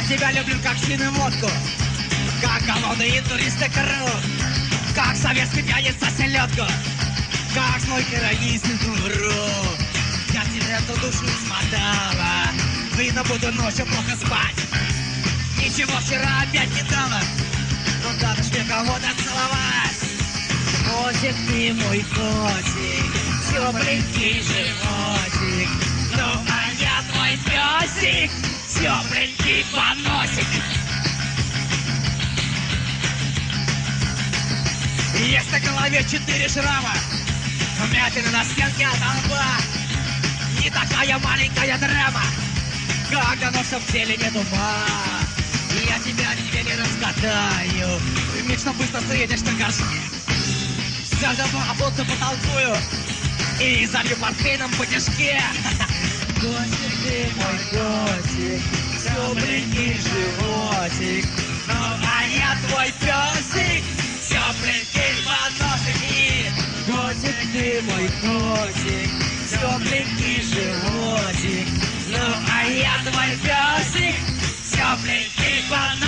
тебя люблю, как сильную водку, как голодные туристы круг, как советский пьяница селедку, как злой караист вру. Я тебе эту душу смотала, видно, буду ночью плохо спать. Ничего вчера опять не дала, но надо ж мне кого-то целовать. Котик ты мой котик, тепленький животик, ну а я твой песик, тепленький поносик. Есть на голове 4 шрама, вмятины на стенке от лба. Не такая маленькая драма, когда носом в теле нет ума. Я тебя не раскатаю, вечно быстро съедешь на горшке. Сяду оплотно потолкую и залью портвейном по тяжке. Котик ты мой котик, тепленький животик, ну а я твой песик, тепленький поносик. И котик ты мой котик, тепленький животик, ну а я твой песик, тепленький поносик.